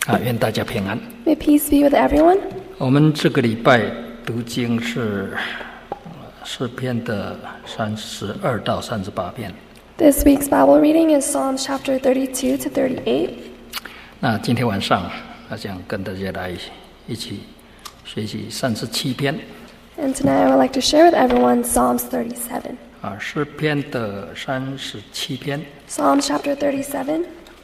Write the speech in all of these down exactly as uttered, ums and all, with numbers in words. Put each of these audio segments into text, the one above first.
啊，愿大家平安。 May peace be with everyone. 我们这个礼拜读经是诗篇的三十二到三十八篇。 This week's Bible reading is Psalms chapter thirty-two to thirty-eight. 那今天晚上，我想跟大家来一起学习三十七篇。 And tonight I would like to share with everyone Psalms thirty-seven. 啊，诗篇的三十七篇。 Psalms chapter thirty-seven.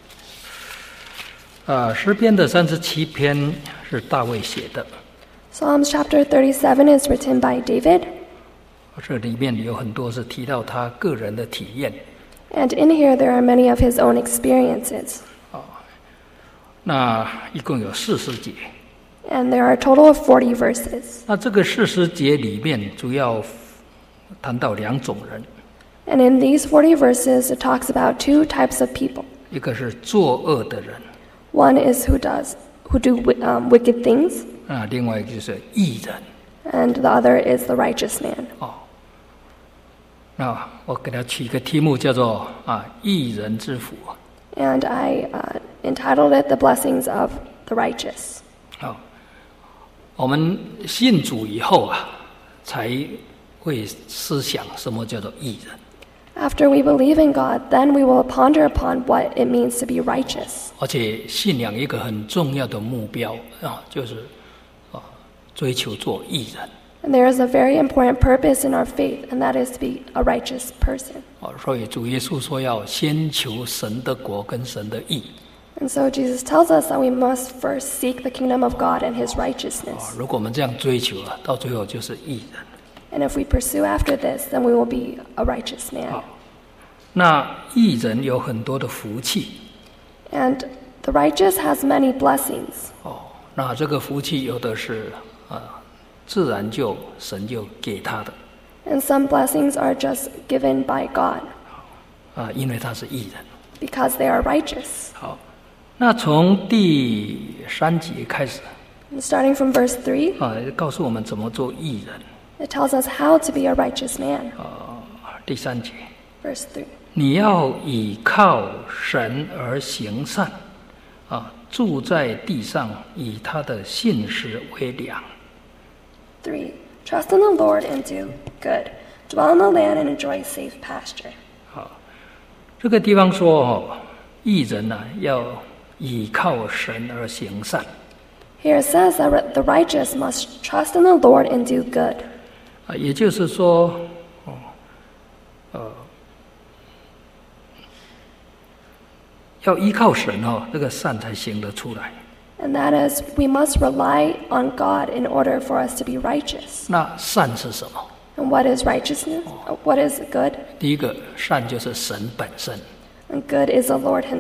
啊，诗篇的三十七篇是大卫写的。 Psalms chapter thirty-seven is written by David. 这里面有很多是提到他个人的体验。 And in here there are many of his own experiences. 那一共有四十节。 And there are a total of forty verses. 那这个四十节里面主要谈到两种人， And in these forty verses it talks about two types of people. 一个是作恶的人， One is who does who do um, wicked things, 啊，另外一个就是义人。 and the other is the righteous man. 哦，那我给他取一个题目叫做啊义人之福。 And I uh, entitled it The Blessings of the Righteous. 哦，我们信主以后啊，才会思想什么叫做义人。 After we believe in God, then we will ponder upon what it means to be righteous. 而且信仰一个很重要的目标啊，就是啊追求做义人。 And there is a very important purpose in our faith, and that is to be a righteous person. 哦，所以主耶稣说要先求神的国跟神的义。 And so Jesus tells us that we must first seek the kingdom of God and His 哦， righteousness. 如果我们这样追求啊，到最后就是义人。 And if we pursue after this, then we will be a righteous man. 好，那义人有很多的福气。 And the righteous has many blessings. 哦，那这个福气有的是啊，自然就神就给他的 And some blessings are just given by God 啊，因为他是义人。 because they are righteous. 好，那从第三节开始 And starting from verse three, 啊，告诉我们怎么做义人。 it tells us how to be a righteous man. 啊，第三节， Verse three. 你要倚靠神而行善，啊，住在地上，以他的信实为粮。 Three. Trust in the Lord and do good. Dwell in the land and enjoy safe pasture. 好，这个地方说哦，义人呢、啊、要倚靠神而行善。 Here it says that the righteous must trust in the Lord and do good. 啊，也就是说，哦，呃，要依靠神哦，这个善才行得出来。 And that is, we must rely on God in order for us to be righteous. 那善是什么？ And what is righteousness? Uh, What is good? 第一个善就是神本身， And good is the Lord him,